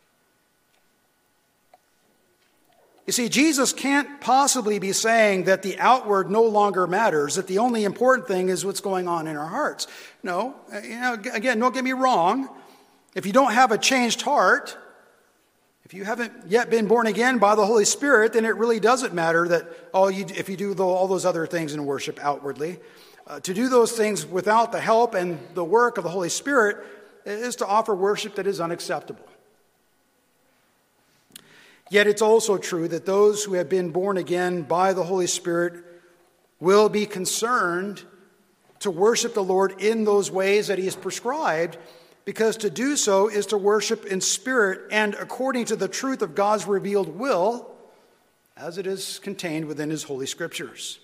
A: You see, Jesus can't possibly be saying that the outward no longer matters, that the only important thing is what's going on in our hearts. No, again, don't get me wrong. If you don't have a changed heart, if you haven't yet been born again by the Holy Spirit, then it really doesn't matter that if you do all those other things in worship outwardly. To do those things without the help and the work of the Holy Spirit is to offer worship that is unacceptable. Yet it's also true that those who have been born again by the Holy Spirit will be concerned to worship the Lord in those ways that he has prescribed, because to do so is to worship in spirit and according to the truth of God's revealed will, as it is contained within his holy scriptures.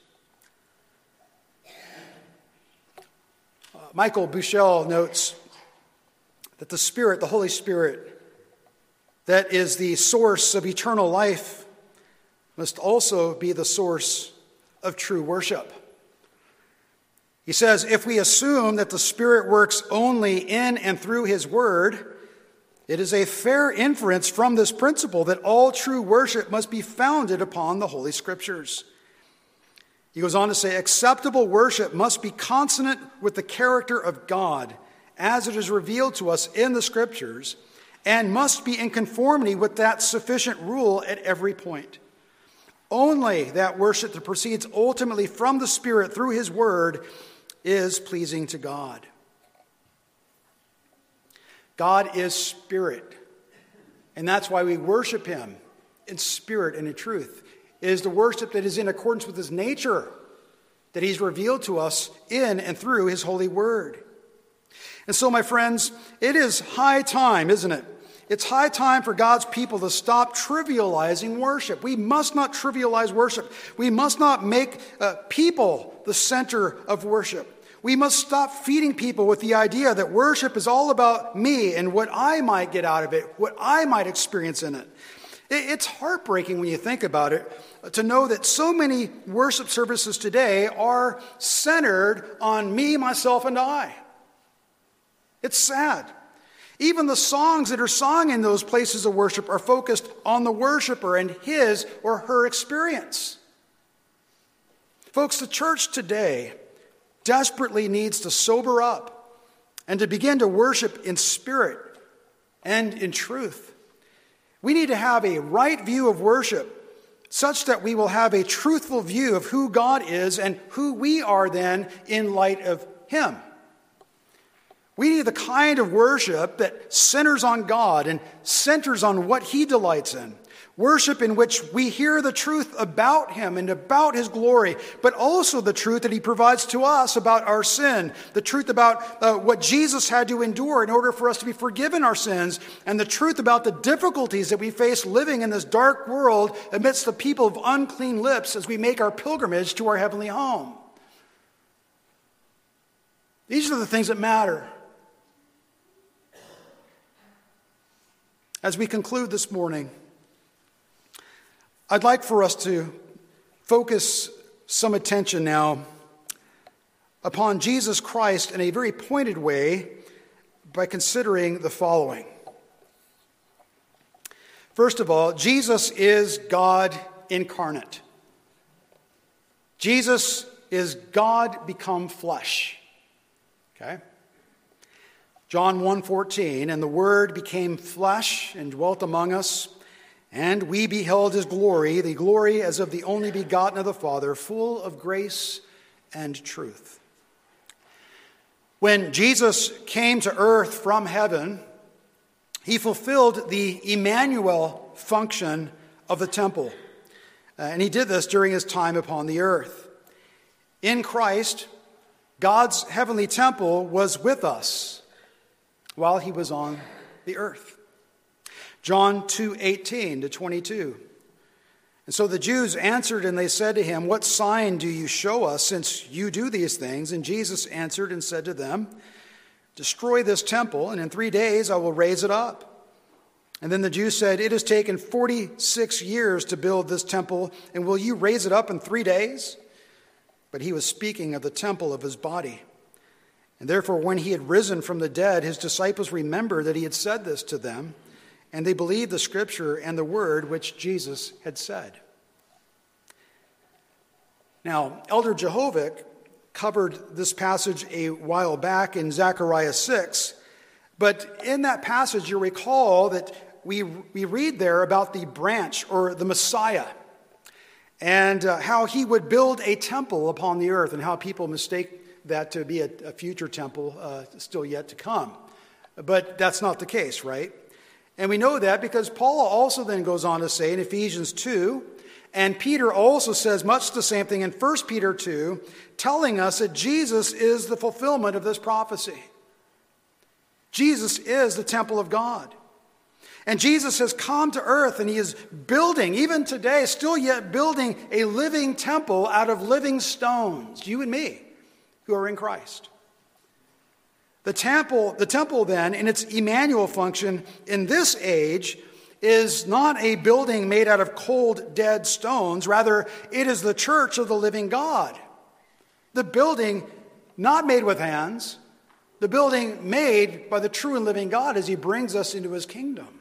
A: Michael Buchel notes that the Spirit, the Holy Spirit, that is the source of eternal life, must also be the source of true worship. He says, if we assume that the Spirit works only in and through his word, it is a fair inference from this principle that all true worship must be founded upon the Holy Scriptures. He goes on to say, acceptable worship must be consonant with the character of God as it is revealed to us in the Scriptures, and must be in conformity with that sufficient rule at every point. Only that worship that proceeds ultimately from the Spirit through his word is pleasing to God. God is spirit, and that's why we worship him in spirit and in truth. It is the worship that is in accordance with his nature that he's revealed to us in and through his holy word. And so, my friends, it is high time, isn't it? It's high time for God's people to stop trivializing worship. We must not trivialize worship. We must not make people the center of worship. We must stop feeding people with the idea that worship is all about me and what I might get out of it, what I might experience in it. It's heartbreaking when you think about it to know that so many worship services today are centered on me, myself, and I. It's sad. Even the songs that are sung in those places of worship are focused on the worshiper and his or her experience. Folks, the church today desperately needs to sober up and to begin to worship in spirit and in truth. We need to have a right view of worship such that we will have a truthful view of who God is and who we are then in light of him. We need the kind of worship that centers on God and centers on what He delights in. Worship in which we hear the truth about Him and about His glory, but also the truth that He provides to us about our sin, the truth about what Jesus had to endure in order for us to be forgiven our sins, and the truth about the difficulties that we face living in this dark world amidst the people of unclean lips as we make our pilgrimage to our heavenly home. These are the things that matter. As we conclude this morning, I'd like for us to focus some attention now upon Jesus Christ in a very pointed way by considering the following. First of all, Jesus is God incarnate. Jesus is God become flesh. Okay? John 1:14, and the Word became flesh and dwelt among us, and we beheld His glory, the glory as of the only begotten of the Father, full of grace and truth. When Jesus came to earth from heaven, He fulfilled the Emmanuel function of the temple. And He did this during His time upon the earth. In Christ, God's heavenly temple was with us while He was on the earth. John 2:18-22. And so the Jews answered and they said to Him, "What sign do you show us since you do these things?" And Jesus answered and said to them, "Destroy this temple, and in 3 days I will raise it up." And then the Jews said, "It has taken 46 years to build this temple, and will you raise it up in 3 days?" But He was speaking of the temple of His body. And therefore, when He had risen from the dead, His disciples remembered that He had said this to them, and they believed the Scripture and the word which Jesus had said. Now, Elder Jehovic covered this passage a while back in Zechariah 6, but in that passage you recall that we read there about the branch or the Messiah, and how He would build a temple upon the earth, and how people mistake that to be a future temple still yet to come. But that's not the case, right? And we know that because Paul also then goes on to say in Ephesians 2, and Peter also says much the same thing in 1 Peter 2, telling us that Jesus is the fulfillment of this prophecy. Jesus is the temple of God. And Jesus has come to earth, and He is building, even today, still yet building a living temple out of living stones, you and me, who are in Christ. The temple then, in its Emmanuel function in this age, is not a building made out of cold, dead stones. Rather, it is the church of the living God. The building not made with hands, the building made by the true and living God as He brings us into His kingdom.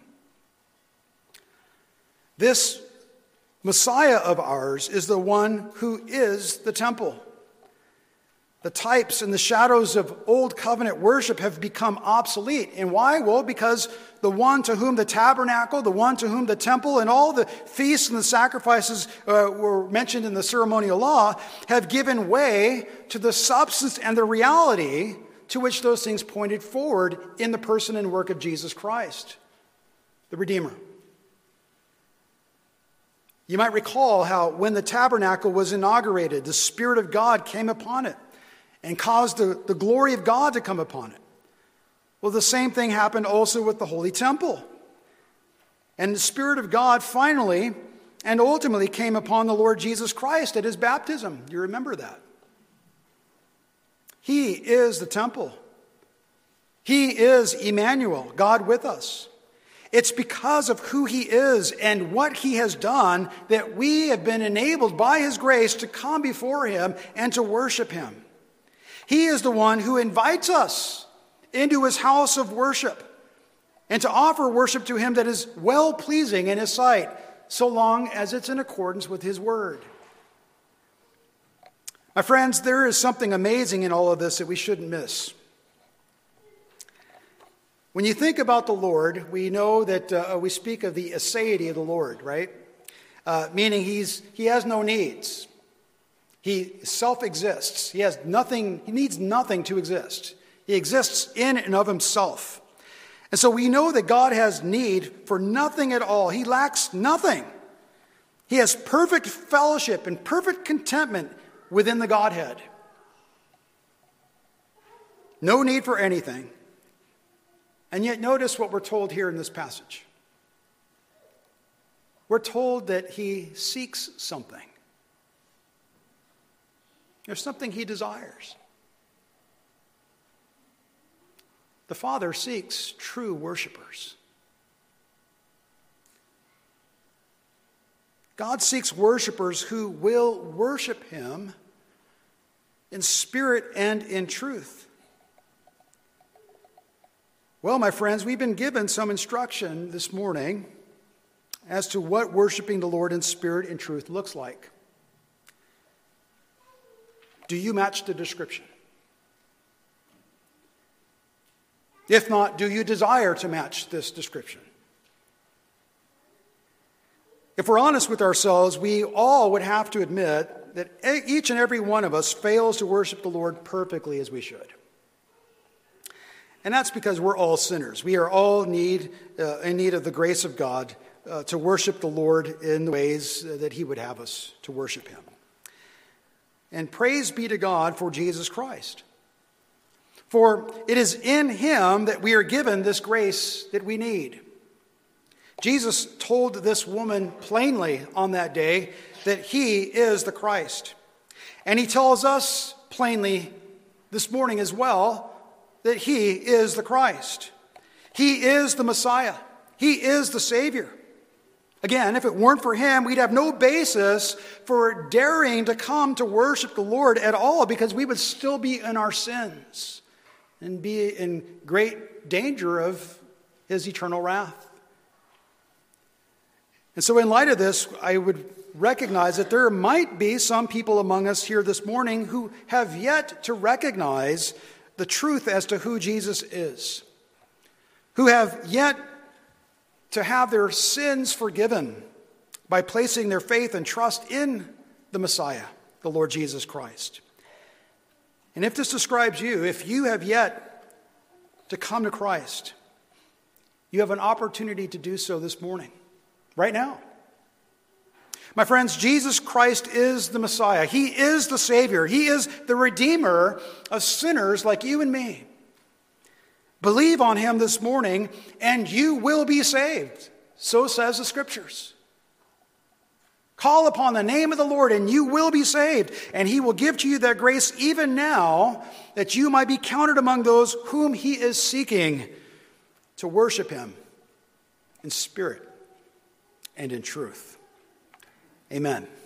A: This Messiah of ours is the one who is the temple. The types and the shadows of old covenant worship have become obsolete. And why? Well, because the one to whom the tabernacle, the one to whom the temple, and all the feasts and the sacrifices were mentioned in the ceremonial law have given way to the substance and the reality to which those things pointed forward in the person and work of Jesus Christ, the Redeemer. You might recall how when the tabernacle was inaugurated, the Spirit of God came upon it and caused the glory of God to come upon it. Well, the same thing happened also with the Holy Temple. And the Spirit of God finally and ultimately came upon the Lord Jesus Christ at His baptism. You remember that. He is the temple. He is Emmanuel, God with us. It's because of who He is and what He has done that we have been enabled by His grace to come before Him and to worship Him. He is the one who invites us into His house of worship and to offer worship to Him that is well-pleasing in His sight, so long as it's in accordance with His word. My friends, there is something amazing in all of this that we shouldn't miss. When you think about the Lord, we know that we speak of the aseity of the Lord, right? Meaning He has no needs. He self-exists. He needs nothing to exist. He exists in and of himself. And so we know that God has need for nothing at all. He lacks nothing. He has perfect fellowship and perfect contentment within the Godhead. No need for anything. And yet notice what we're told here in this passage. We're told that he seeks something. There's something he desires. The Father seeks true worshipers. God seeks worshipers who will worship him in spirit and in truth. Well, my friends, we've been given some instruction this morning as to what worshiping the Lord in spirit and truth looks like. Do you match the description? If not, do you desire to match this description? If we're honest with ourselves, we all would have to admit that each and every one of us fails to worship the Lord perfectly as we should. And that's because we're all sinners. We are all in need of the grace of God to worship the Lord in the ways that he would have us to worship him. And praise be to God for Jesus Christ. For it is in him that we are given this grace that we need. Jesus told this woman plainly on that day that he is the Christ. And he tells us plainly this morning as well that he is the Christ. He is the Messiah. He is the Savior. Again, if it weren't for him, we'd have no basis for daring to come to worship the Lord at all, because we would still be in our sins and be in great danger of his eternal wrath. And so in light of this, I would recognize that there might be some people among us here this morning who have yet to recognize the truth as to who Jesus is, who have yet to have their sins forgiven by placing their faith and trust in the Messiah, the Lord Jesus Christ. And if this describes you, if you have yet to come to Christ, you have an opportunity to do so this morning, right now. My friends, Jesus Christ is the Messiah. He is the Savior. He is the Redeemer of sinners like you and me. Believe on him this morning, and you will be saved. So says the Scriptures. Call upon the name of the Lord, and you will be saved. And he will give to you that grace even now, that you might be counted among those whom he is seeking to worship him in spirit and in truth. Amen.